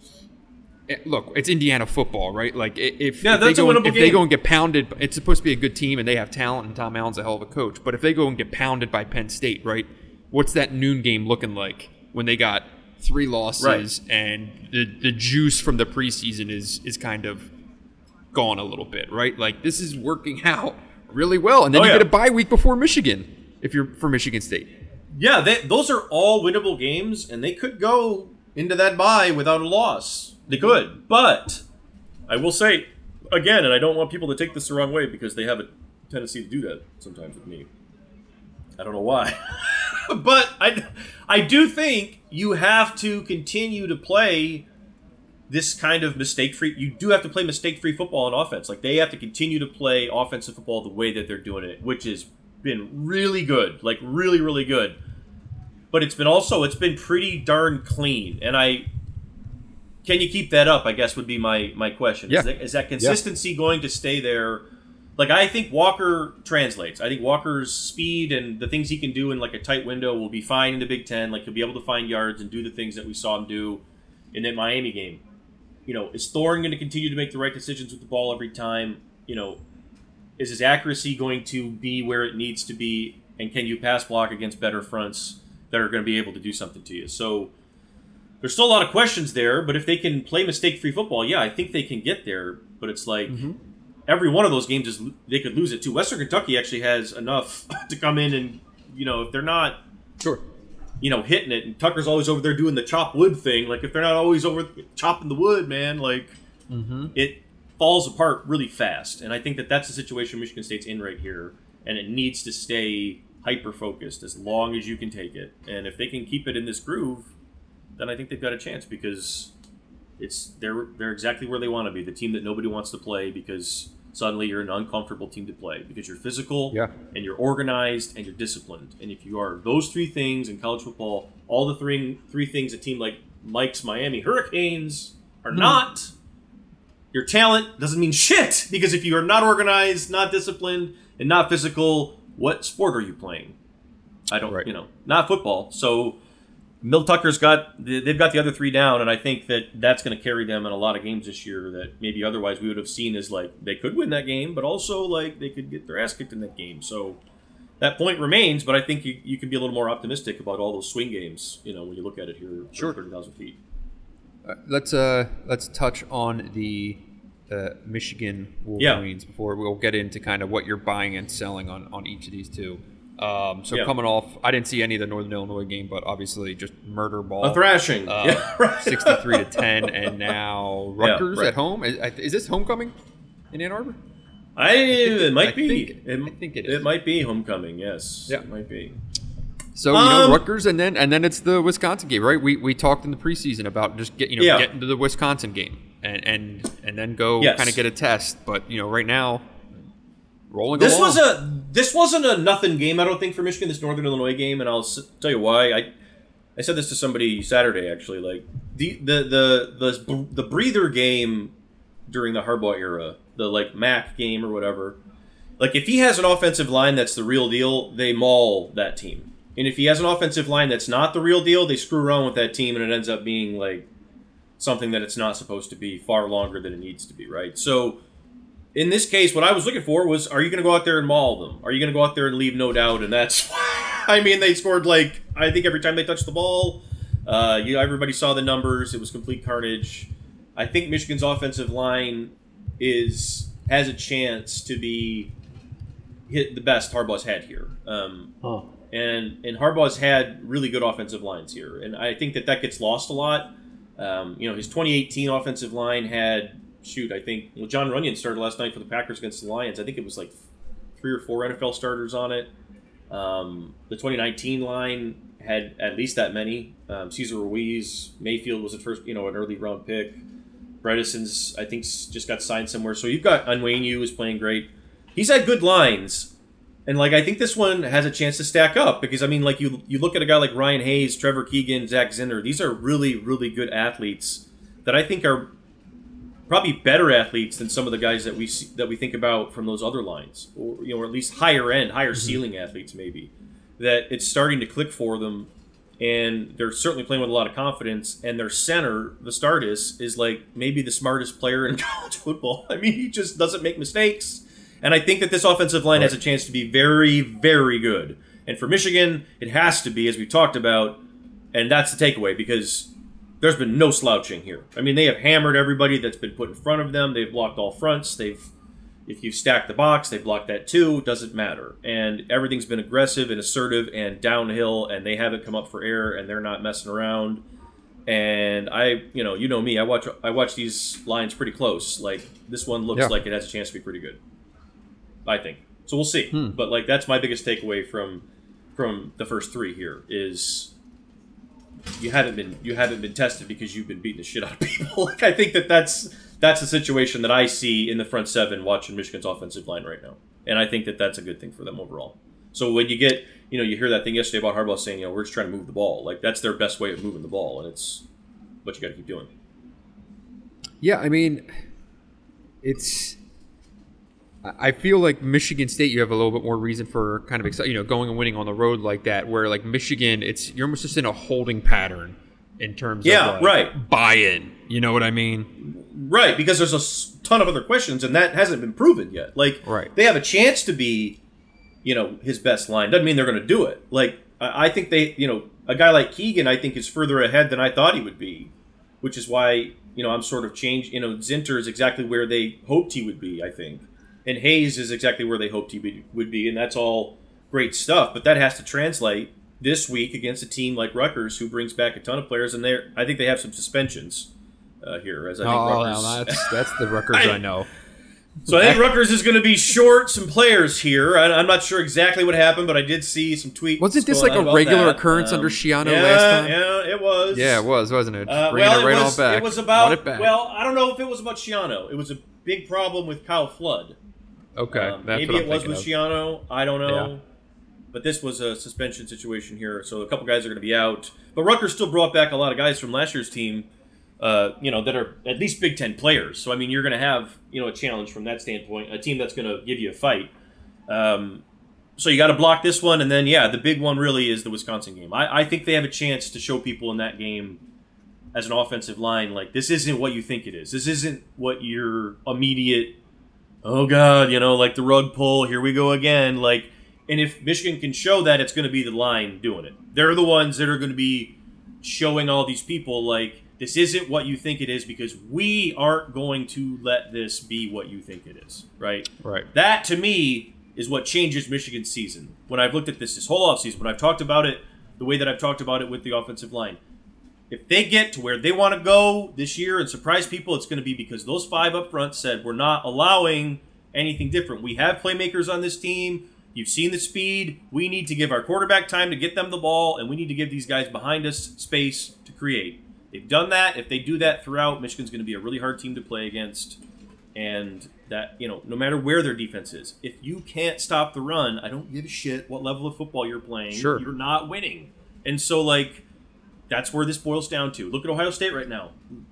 [SPEAKER 6] Look, it's Indiana football, right? Like if they go and get pounded, it's supposed to be a good team, and they have talent, and Tom Allen's a hell of a coach. But if they go and get pounded by Penn State, right? What's that noon game looking like? When they got 3 losses and the juice from the preseason is kind of gone a little bit, right? Like, this is working out really well. And then you get a bye week before Michigan if you're for Michigan State.
[SPEAKER 5] Yeah, those are all winnable games, and they could go into that bye without a loss. They could. But I will say, again, and I don't want people to take this the wrong way because they have a tendency to do that sometimes with me. I don't know why. But I do think you have to continue to play this kind of mistake-free. You do have to play mistake-free football on offense. Like, they have to continue to play offensive football the way that they're doing it, which has been really good. Like, really, really good. But it's been pretty darn clean. And can you keep that up, I guess, would be my question.
[SPEAKER 6] Yeah.
[SPEAKER 5] Is that consistency going to stay there? Like, I think Walker translates. I think Walker's speed and the things he can do in, like, a tight window will be fine in the Big Ten. Like, he'll be able to find yards and do the things that we saw him do in that Miami game. Is Thorne going to continue to make the right decisions with the ball every time? Is his accuracy going to be where it needs to be? And can you pass block against better fronts that are going to be able to do something to you? So there's still a lot of questions there, but if they can play mistake-free football, yeah, I think they can get there. But it's like... Mm-hmm. Every one of those games they could lose it too. Western Kentucky actually has enough to come in and, if they're not, hitting it. And Tucker's always over there doing the chop wood thing. Like, if they're not always over chopping the wood, man, like, it falls apart really fast. And I think that's the situation Michigan State's in right here. And it needs to stay hyper-focused as long as you can take it. And if they can keep it in this groove, then I think they've got a chance because they're exactly where they want to be. The team that nobody wants to play because suddenly you're an uncomfortable team to play because you're physical and you're organized and you're disciplined. And if you are those 3 things in college football, all the three things a team like Mike's Miami Hurricanes are not, your talent doesn't mean shit, because if you are not organized, not disciplined, and not physical, what sport are you playing? I don't, not football. So Mil Tucker's they've got the other three down, and I think that's going to carry them in a lot of games this year that maybe otherwise we would have seen as like they could win that game, but also like they could get their ass kicked in that game. So that point remains, but I think you can be a little more optimistic about all those swing games, when you look at it here,
[SPEAKER 6] sure.
[SPEAKER 5] 30,000 feet.
[SPEAKER 6] Let's touch on the Michigan Wolverines before we'll get into kind of what you're buying and selling on each of these two. Coming off, I didn't see any of the Northern Illinois game, but obviously just murder ball.
[SPEAKER 5] A thrashing.
[SPEAKER 6] 63-10, and now Rutgers at home. Is this homecoming in Ann Arbor?
[SPEAKER 5] It might be.
[SPEAKER 6] I think it is.
[SPEAKER 5] It might be homecoming, yes. Yeah. It might be.
[SPEAKER 6] So, Rutgers, and then it's the Wisconsin game, right? We talked in the preseason about just getting to the Wisconsin game and then go kind of get a test. But, right now, rolling along.
[SPEAKER 5] This wasn't a nothing game, I don't think, for Michigan, this Northern Illinois game, and I'll tell you why. I said this to somebody Saturday, actually. Like the breather game during the Harbaugh era, the like MAC game or whatever. Like if he has an offensive line that's the real deal, they maul that team. And if he has an offensive line that's not the real deal, they screw around with that team, and it ends up being like something that it's not supposed to be far longer than it needs to be, right? So in this case, what I was looking for was, are you going to go out there and maul them? Are you going to go out there and leave no doubt? And that's why, they scored I think every time they touched the ball. Everybody saw the numbers. It was complete carnage. I think Michigan's offensive line has a chance to be the best Harbaugh's had here. And Harbaugh's had really good offensive lines here. And I think that gets lost a lot. His 2018 offensive line had, John Runyon started last night for the Packers against the Lions. I think it was like 3 or 4 NFL starters on it. The 2019 line had at least that many. Cesar Ruiz, Mayfield was at first, an early round pick. Bredeson's, I think, just got signed somewhere. So you've got Onwenu is playing great. He's had good lines. And, I think this one has a chance to stack up because, you look at a guy like Ryan Hayes, Trevor Keegan, Zach Zinner. These are really, really good athletes that I think are probably better athletes than some of the guys that we think about from those other lines, or at least higher ceiling athletes maybe. That it's starting to click for them, and they're certainly playing with a lot of confidence. And their center, the Stardust, is maybe the smartest player in college football. He just doesn't make mistakes. And I think that this offensive line has a chance to be very, very good. And for Michigan, it has to be, as we talked about, and that's the takeaway, because there's been no slouching here. They have hammered everybody that's been put in front of them. They've blocked all fronts. If you've stacked the box, they've blocked that too. It doesn't matter. And everything's been aggressive and assertive and downhill, and they haven't come up for air, and they're not messing around. And you know me, I watch these lines pretty close. This one looks like it has a chance to be pretty good, I think. So we'll see. But that's my biggest takeaway from the first three here is you haven't been tested because you've been beating the shit out of people. I think that's the situation that I see in the front seven watching Michigan's offensive line right now, and I think that's a good thing for them overall. So when you get you hear that thing yesterday about Harbaugh saying we're just trying to move the ball, that's their best way of moving the ball, and it's what you got to keep doing.
[SPEAKER 6] Yeah, I feel like Michigan State, you have a little bit more reason for kind of going and winning on the road like that. Where Michigan, you're almost just in a holding pattern in terms of buy-in. You know what I mean?
[SPEAKER 5] Right, because there's a ton of other questions, and that hasn't been proven yet. They have a chance to be, his best line. Doesn't mean they're going to do it. I think they, a guy like Keegan, I think is further ahead than I thought he would be, which is why I'm sort of changed. Zinter is exactly where they hoped he would be, I think. And Hayes is exactly where they hoped he would be, and that's all great stuff. But that has to translate this week against a team like Rutgers, who brings back a ton of players, and I think they have some suspensions here. As I think Rutgers,
[SPEAKER 6] that's the Rutgers I know.
[SPEAKER 5] So I think Rutgers is going to be short some players here. I'm not sure exactly what happened, but I did see some tweets.
[SPEAKER 6] Wasn't this a regular occurrence under Schiano last time?
[SPEAKER 5] Yeah, it was.
[SPEAKER 6] Yeah, it was, wasn't it?
[SPEAKER 5] It was about. Well, I don't know if it was about Schiano. It was a big problem with Kyle Flood.
[SPEAKER 6] Okay,
[SPEAKER 5] maybe it was with Schiano. I don't know. Yeah. But this was a suspension situation here, so a couple guys are going to be out. But Rutgers still brought back a lot of guys from last year's team that are at least Big Ten players. So, I mean, you're going to have, a challenge from that standpoint, a team that's going to give you a fight. So you got to block this one, and then, the big one really is the Wisconsin game. I think they have a chance to show people in that game as an offensive line, like, this isn't what you think it is. This isn't what your immediate, oh, God, like the rug pull, here we go again. Like, and if Michigan can show that, it's going to be the line doing it. They're the ones that are going to be showing all these people, like, this isn't what you think it is because we aren't going to let this be what you think it is, right?
[SPEAKER 6] Right.
[SPEAKER 5] That, to me, is what changes Michigan's season. When I've looked at this whole offseason, when I've talked about it the way that I've talked about it with the offensive line, if they get to where they want to go this year and surprise people, it's going to be because those 5 up front said we're not allowing anything different. We have playmakers on this team. You've seen the speed. We need to give our quarterback time to get them the ball, and we need to give these guys behind us space to create. They've done that. If they do that throughout, Michigan's going to be a really hard team to play against. And that, no matter where their defense is, if you can't stop the run, I don't give a shit what level of football you're playing.
[SPEAKER 6] Sure.
[SPEAKER 5] You're not winning. And so, that's where this boils down to. Look at Ohio State right now.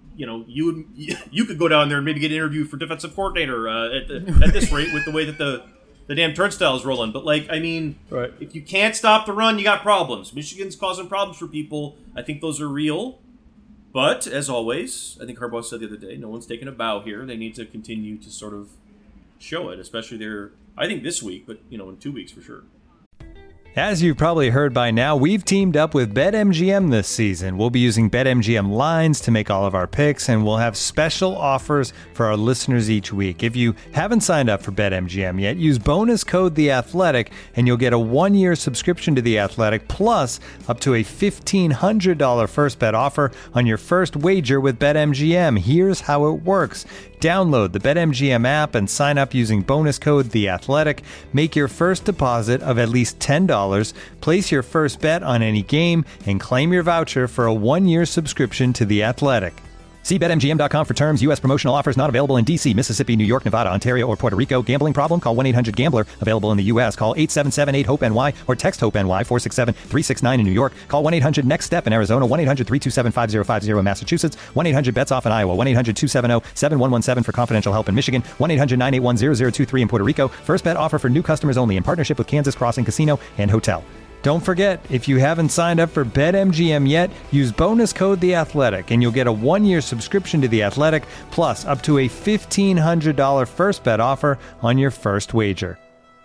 [SPEAKER 5] You could go down there and maybe get an interview for defensive coordinator at this rate with the way that the damn turnstile is rolling. But, right. If you can't stop the run, you got problems. Michigan's causing problems for people. I think those are real. But, as always, I think Harbaugh said the other day, no one's taking a bow here. They need to continue to sort of show it, especially I think this week, but, in 2 weeks for sure.
[SPEAKER 8] As you've probably heard by now, we've teamed up with BetMGM this season. We'll be using BetMGM lines to make all of our picks, and we'll have special offers for our listeners each week. If you haven't signed up for BetMGM yet, use bonus code The Athletic, and you'll get a 1-year subscription to The Athletic, plus up to a $1,500 first bet offer on your first wager with BetMGM. Here's how it works. Download the BetMGM app and sign up using bonus code The Athletic. Make your first deposit of at least $10. Place your first bet on any game and claim your voucher for a 1-year subscription to The Athletic. See BetMGM.com for terms. U.S. promotional offers not available in D.C., Mississippi, New York, Nevada, Ontario, or Puerto Rico. Gambling problem? Call 1-800-GAMBLER. Available in the U.S. Call 877-8-HOPE-NY or text HOPE-NY 467-369 in New York. Call 1-800-NEXT-STEP in Arizona. 1-800-327-5050 in Massachusetts. 1-800-BETS-OFF in Iowa. 1-800-270-7117 for confidential help in Michigan. 1-800-981-0023 in Puerto Rico. First bet offer for new customers only in partnership with Kansas Crossing Casino and Hotel. Don't forget, if you haven't signed up for BetMGM yet, use bonus code The Athletic, and you'll get a 1-year subscription to The Athletic, plus up to a $1,500 first bet offer on your first wager.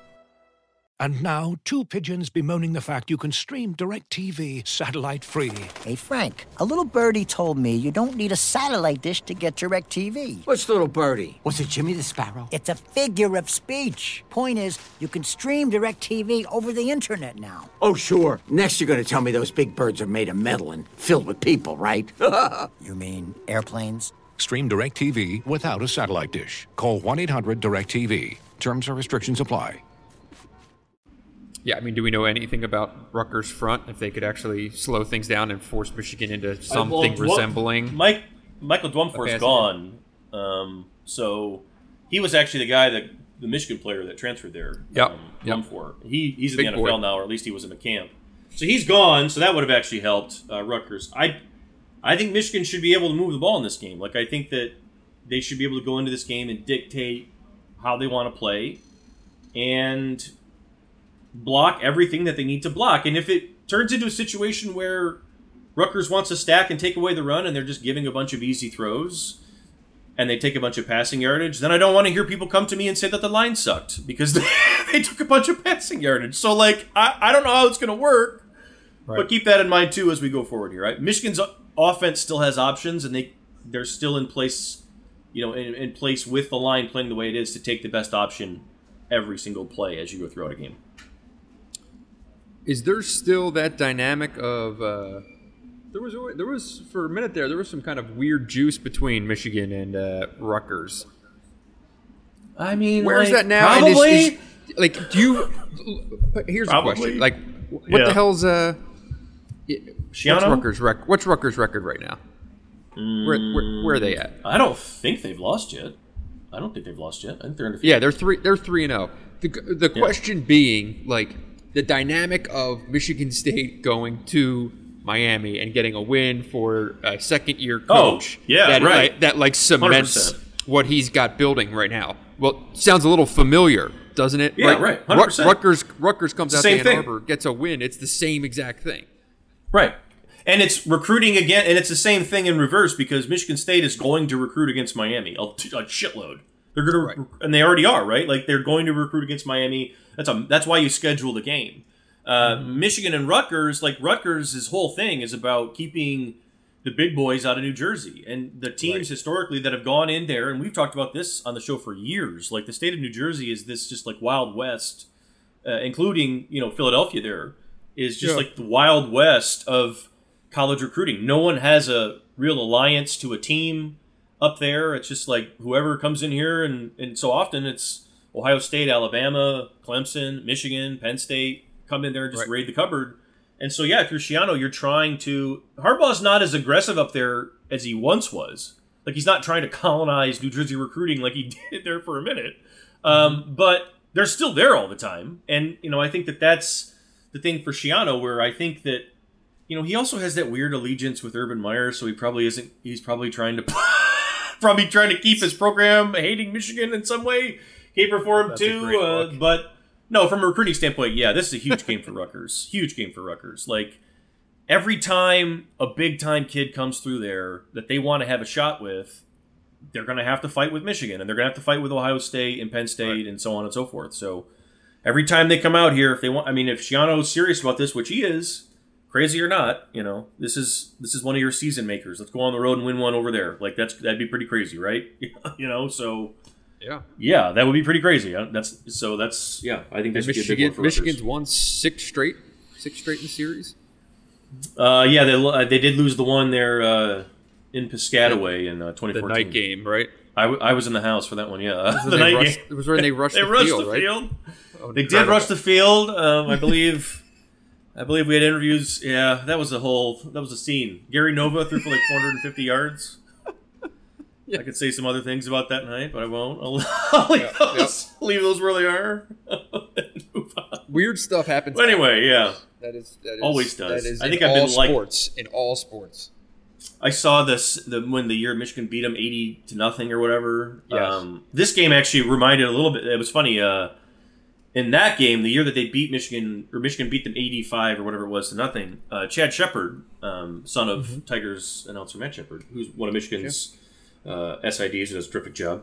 [SPEAKER 1] And now, 2 pigeons bemoaning the fact you can stream DirecTV satellite-free.
[SPEAKER 2] Hey, Frank, a little birdie told me you don't need a satellite dish to get DirecTV.
[SPEAKER 3] What's little birdie? Was it Jimmy the Sparrow?
[SPEAKER 2] It's a figure of speech. Point is, you can stream DirecTV over the internet now.
[SPEAKER 3] Oh, sure. Next you're going to tell me those big birds are made of metal and filled with people, right?
[SPEAKER 2] You mean airplanes?
[SPEAKER 1] Stream DirecTV without a satellite dish. Call 1-800-DirecTV. Terms and restrictions apply.
[SPEAKER 6] Yeah, I mean, do we know anything about Rutgers' front? If they could actually slow things down and force Michigan into something resembling...
[SPEAKER 5] Michael Dwumfor's gone. So he was actually the guy, the Michigan player that transferred there. Dwumfor. He's in the NFL now, or at least he was in the camp. So he's gone, so that would have actually helped Rutgers. I think Michigan should be able to move the ball in this game. I think that they should be able to go into this game and dictate how they want to play and block everything that they need to block. And if it turns into a situation where Rutgers wants to stack and take away the run and they're just giving a bunch of easy throws and they take a bunch of passing yardage, then I don't want to hear people come to me and say that the line sucked because they took a bunch of passing yardage. So, I don't know how it's going to work, but keep that in mind, too, as we go forward here, right? Michigan's offense still has options, and they're still in place, in place with the line playing the way it is to take the best option every single play as you go throughout a game.
[SPEAKER 6] Is there still that dynamic of there was for a minute there was some kind of weird juice between Michigan and Rutgers? I mean, where is that now?
[SPEAKER 5] Probably.
[SPEAKER 6] And do you? Here's a question: what the hell's what's Rutgers' record right now? Where are they at?
[SPEAKER 5] I don't think they've lost yet. I think they're undefeated.
[SPEAKER 6] Yeah, they're 3-0. The question being the dynamic of Michigan State going to Miami and getting a win for a second-year coach.
[SPEAKER 5] Oh, yeah,
[SPEAKER 6] that,
[SPEAKER 5] right.
[SPEAKER 6] That cements
[SPEAKER 5] 100%.
[SPEAKER 6] what he's got building right now. Well, sounds a little familiar, doesn't it?
[SPEAKER 5] Yeah, right. 100%.
[SPEAKER 6] Rutgers comes out to Ann Arbor, gets a win. It's the same exact thing.
[SPEAKER 5] Right. And it's recruiting again, and it's the same thing in reverse because Michigan State is going to recruit against Miami a shitload. They're going to, and they already are, right? Like they're going to recruit against Miami. That's why you schedule the game. Michigan and Rutgers, like Rutgers' whole thing is about keeping the big boys out of New Jersey, and the teams historically that have gone in there, and we've talked about this on the show for years. Like the state of New Jersey is this just like Wild West, including Philadelphia. There is just like the Wild West of college recruiting. No one has a real alliance to a team up there. It's just like whoever comes in here, and so often it's Ohio State, Alabama, Clemson, Michigan, Penn State come in there and just raid the cupboard. And so, if you're Schiano, you're trying to... Harbaugh's not as aggressive up there as he once was. Like, he's not trying to colonize New Jersey recruiting like he did there for a minute. But they're still there all the time. And, I think that's the thing for Schiano, where I think that, he also has that weird allegiance with Urban Meyer, so he probably isn't... He's probably trying to... trying to keep his program hating Michigan in some way. Caper for him, too. But... No, from a recruiting standpoint, this is a huge game for Rutgers. Huge game for Rutgers. Like, every time a big-time kid comes through there that they want to have a shot with, they're going to have to fight with Michigan, and they're going to have to fight with Ohio State and Penn State and so on and so forth. So, every time they come out here, if Schiano's serious about this, which he is, crazy or not, this is one of your season makers. Let's go on the road and win one over there. Like, that'd be pretty crazy, right? So... Yeah, that would be pretty crazy. I think that should be a big one for
[SPEAKER 6] Michigan's won six straight in the series.
[SPEAKER 5] They did lose the one there in Piscataway in 2014.
[SPEAKER 6] The night game, right?
[SPEAKER 5] I was in the house for that one. Yeah,
[SPEAKER 6] the night game. It was when they rushed the field. Oh,
[SPEAKER 5] they did rush the field. I believe we had interviews. Yeah, that was a scene. Gary Nova threw for like 450 yards. I could say some other things about that night, but I won't. I'll leave those where they are. And move on.
[SPEAKER 6] Weird stuff happens.
[SPEAKER 5] But anyway,
[SPEAKER 6] that is
[SPEAKER 5] always does.
[SPEAKER 6] That is
[SPEAKER 5] I think I've been
[SPEAKER 6] in all sports.
[SPEAKER 5] I saw when the year Michigan beat them 80-0 or whatever.
[SPEAKER 6] Yes.
[SPEAKER 5] This game actually reminded a little bit. It was funny. In that game, the year that they beat Michigan, or Michigan beat them 85 or whatever it was to nothing. Chad Shepard, son of Tigers announcer Matt Shepard, who's one of Michigan's. SIDs does a terrific job.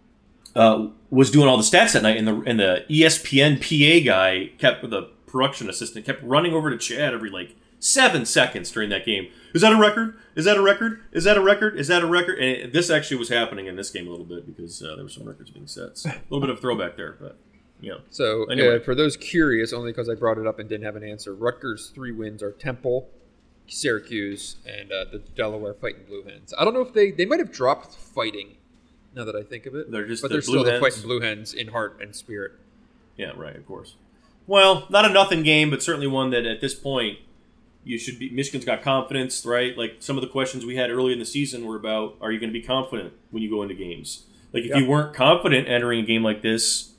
[SPEAKER 5] Was doing all the stats that night, and the ESPN PA guy the production assistant kept running over to Chad every 7 seconds during that game. Is that a record? Is that a record? Is that a record? Is that a record? And this actually was happening in this game a little bit because there were some records being set. So a little bit of throwback there, but
[SPEAKER 6] So
[SPEAKER 5] anyway.
[SPEAKER 6] For those curious, only because I brought it up and didn't have an answer, Rutgers' 3 wins are Temple, Syracuse, and the Delaware Fighting Blue Hens. I don't know if they might have dropped Fighting, now that I think of it.
[SPEAKER 5] They're
[SPEAKER 6] they're still the Fighting Blue Hens in heart and spirit.
[SPEAKER 5] Yeah, right, of course. Well, not a nothing game, but certainly one that at this point you should be. Michigan's got confidence, right? Like some of the questions we had early in the season were about, are you going to be confident when you go into games? Like if you weren't confident entering a game like this,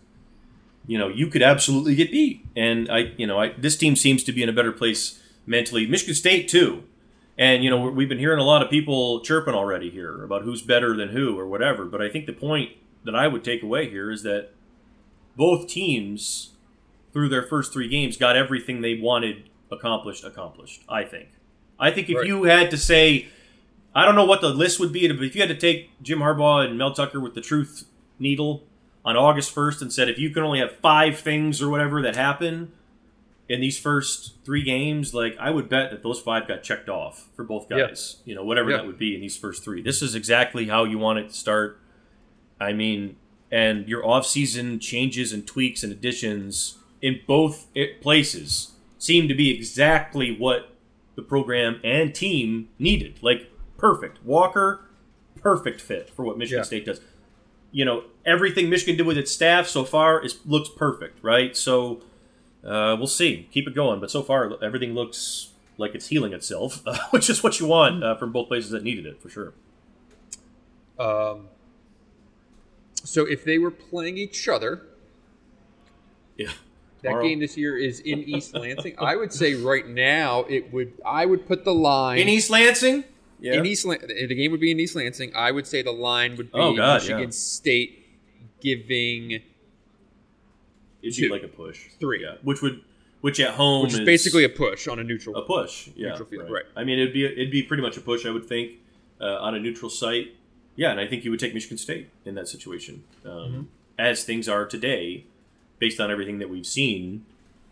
[SPEAKER 5] you could absolutely get beat. And this team seems to be in a better place mentally. Michigan State too. And we've been hearing a lot of people chirping already here about who's better than who or whatever. But I think the point that I would take away here is that both teams, through their first 3 games, got everything they wanted accomplished. I think if you had to say, I don't know what the list would be, but if you had to take Jim Harbaugh and Mel Tucker with the truth needle on August 1st and said, if you can only have 5 things or whatever that happen in these first 3 games, I would bet that those 5 got checked off for both guys. Whatever that would be in these first 3. This is exactly how you want it to start. I mean, and your off-season changes and tweaks and additions in both places seem to be exactly what the program and team needed. Perfect. Walker, perfect fit for what Michigan State does. Everything Michigan did with its staff so far looks perfect, right? So we'll see. Keep it going. But so far, everything looks like it's healing itself, which is what you want from both places that needed it, for sure.
[SPEAKER 6] So if they were playing each other, That
[SPEAKER 5] Tomorrow.
[SPEAKER 6] game this year is in East Lansing. I would say right now I would put the line
[SPEAKER 5] In East Lansing? Yeah.
[SPEAKER 6] The game would be in East Lansing. I would say the line would be Michigan State giving.
[SPEAKER 5] It'd be like a push.
[SPEAKER 6] 3.
[SPEAKER 5] Yeah. Which at home
[SPEAKER 6] is basically a push on a neutral.
[SPEAKER 5] A push. Yeah.
[SPEAKER 6] Neutral field. Right.
[SPEAKER 5] I mean, it'd be pretty much a push, I would think, on a neutral site. Yeah, and I think you would take Michigan State in that situation, as things are today, based on everything that we've seen.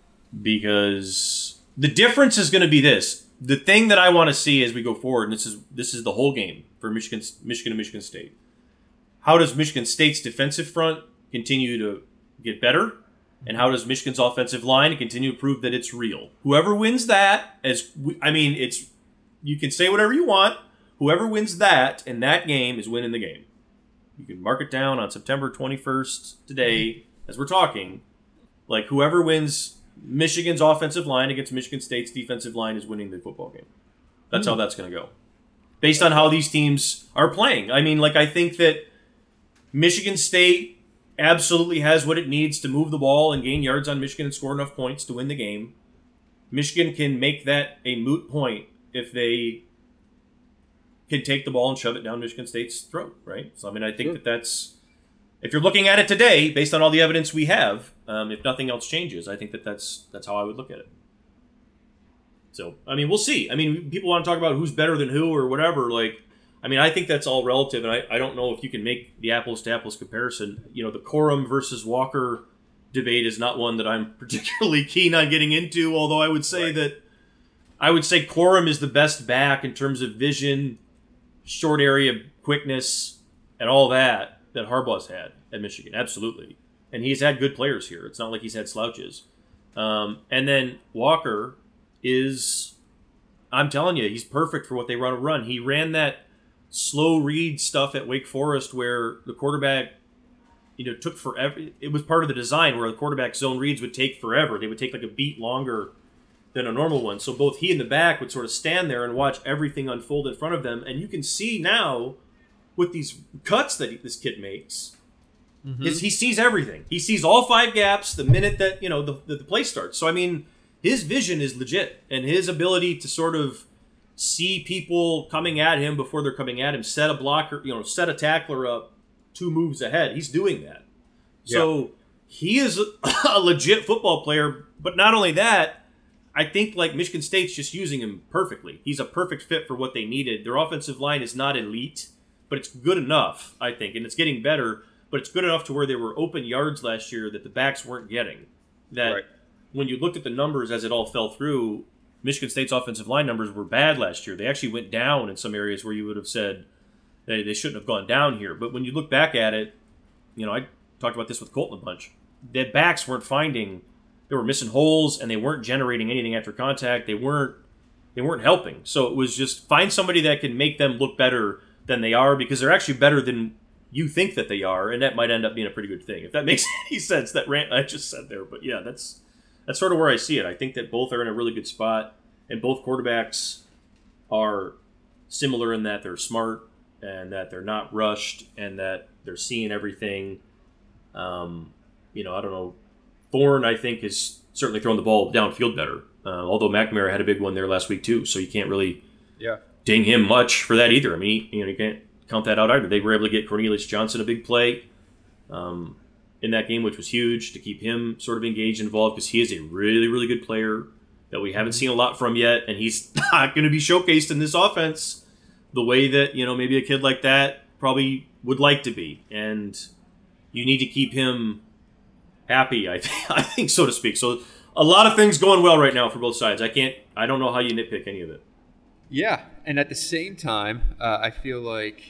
[SPEAKER 5] Because the difference is going to be this. The thing that I want to see as we go forward, and this is the whole game for Michigan and Michigan State. How does Michigan State's defensive front continue to get better? And how does Michigan's offensive line continue to prove that it's real? Whoever wins that, you can say whatever you want. Whoever wins that in that game is winning the game. You can mark it down on September 21st today, as we're talking. Like, whoever wins Michigan's offensive line against Michigan State's defensive line is winning the football game. That's how that's going to go. Based on how these teams are playing. I mean, I think that Michigan State absolutely has what it needs to move the ball and gain yards on Michigan and score enough points to win the game. Michigan can make that a moot point if they can take the ball and shove it down Michigan State's throat, right? So, I mean, I think that's... If you're looking at it today, based on all the evidence we have, if nothing else changes, I think that's how I would look at it. So, I mean, we'll see. I mean, people want to talk about who's better than who or whatever. I think that's all relative, and I don't know if you can make the apples-to-apples comparison. The Corum versus Walker debate is not one that I'm particularly keen on getting into, although I would say Corum is the best back in terms of vision, short area quickness, and all that Harbaugh's had at Michigan. Absolutely. And he's had good players here. It's not like he's had slouches. And then Walker is, I'm telling you, he's perfect for what they want to run. He ran that slow read stuff at Wake Forest where the quarterback, took forever. It was part of the design where the quarterback zone reads would take forever. They would take like a beat longer than a normal one. So both he and the back would sort of stand there and watch everything unfold in front of them. And you can see now with these cuts that this kid makes, is he sees everything. He sees all 5 gaps the minute that, the play starts. So, I mean, his vision is legit. And his ability to sort of see people coming at him before they're coming at him, set a blocker, set a tackler up 2 moves ahead. He's doing that. Yeah. So he is a legit football player. But not only that, I think Michigan State's just using him perfectly. He's a perfect fit for what they needed. Their offensive line is not elite, but it's good enough, I think, and it's getting better. But it's good enough to where there were open yards last year that the backs weren't getting. That when you looked at the numbers as it all fell through, Michigan State's offensive line numbers were bad last year. They actually went down in some areas where you would have said they shouldn't have gone down here. But when you look back at it, I talked about this with Colton a bunch. The backs weren't finding. They were missing holes, and they weren't generating anything after contact. They weren't helping. So it was just find somebody that can make them look better than they are, because they're actually better than you think that they are, and that might end up being a pretty good thing. If that makes any sense, that rant I just said there. But yeah, that's sort of where I see it. I think that both are in a really good spot, and both quarterbacks are similar in that they're smart and that they're not rushed and that they're seeing everything. I don't know. Thorne, I think, is certainly throwing the ball downfield better. Although McNamara had a big one there last week too, so you can't really ding him much for that either. I mean, you can't count that out either. They were able to get Cornelius Johnson a big play in that game, which was huge to keep him sort of engaged, involved, because he is a really, really good player that we haven't seen a lot from yet, and he's not going to be showcased in this offense the way that maybe a kid like that probably would like to be. And you need to keep him happy, I think, so to speak. So a lot of things going well right now for both sides. I don't know how you nitpick any of it.
[SPEAKER 6] Yeah, and at the same time, I feel like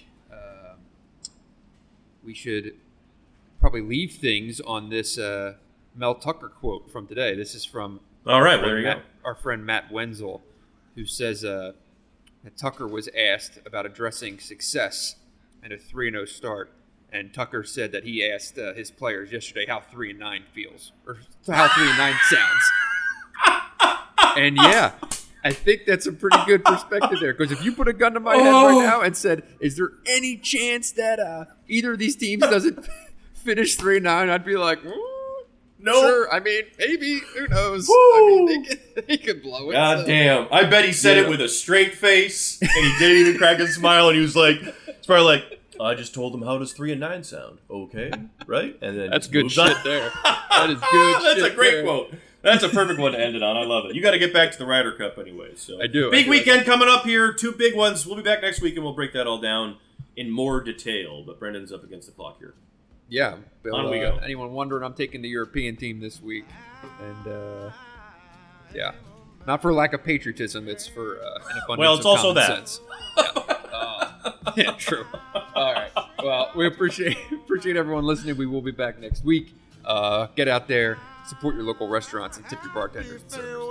[SPEAKER 6] we should probably leave things on this Mel Tucker quote from today. This is from our friend Matt Wenzel, who says that Tucker was asked about addressing success and a 3-0 start. And Tucker said that he asked his players yesterday how 3-9 feels, or how 3-9 sounds. And yeah, I think that's a pretty good perspective there. Because if you put a gun to my head right now and said, is there any chance that either of these teams doesn't finish 3-9, I'd be like,
[SPEAKER 5] No.
[SPEAKER 6] Sure, I mean, maybe. Who knows?
[SPEAKER 5] Woo!
[SPEAKER 6] I mean, they could blow it.
[SPEAKER 5] God damn. I bet he said it with a straight face, and he didn't even crack a smile, and he was like, it's probably like, I just told him how does 3 and 9 sound. Okay, right? And then
[SPEAKER 6] That's good
[SPEAKER 5] moves
[SPEAKER 6] shit
[SPEAKER 5] on.
[SPEAKER 6] there. That is good
[SPEAKER 5] That's
[SPEAKER 6] shit
[SPEAKER 5] a great
[SPEAKER 6] there.
[SPEAKER 5] quote. That's a perfect one to end it on. I love it. You got to get back to the Ryder Cup anyway. So
[SPEAKER 6] I do.
[SPEAKER 5] Big weekend coming up here. 2 big ones. We'll be back next week, and we'll break that all down in more detail. But Brendan's up against the clock here.
[SPEAKER 6] Yeah. Bill,
[SPEAKER 5] On we go.
[SPEAKER 6] Anyone wondering, I'm taking the European team this week. And, yeah. Not for lack of patriotism. It's for an abundance
[SPEAKER 5] Well, it's
[SPEAKER 6] of
[SPEAKER 5] also
[SPEAKER 6] common
[SPEAKER 5] that.
[SPEAKER 6] sense. Yeah, true. All right. Well, we appreciate everyone listening. We will be back next week. Get out there, support your local restaurants, and tip your bartenders and servers.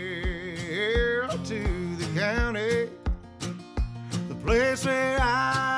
[SPEAKER 4] To the county, the place where I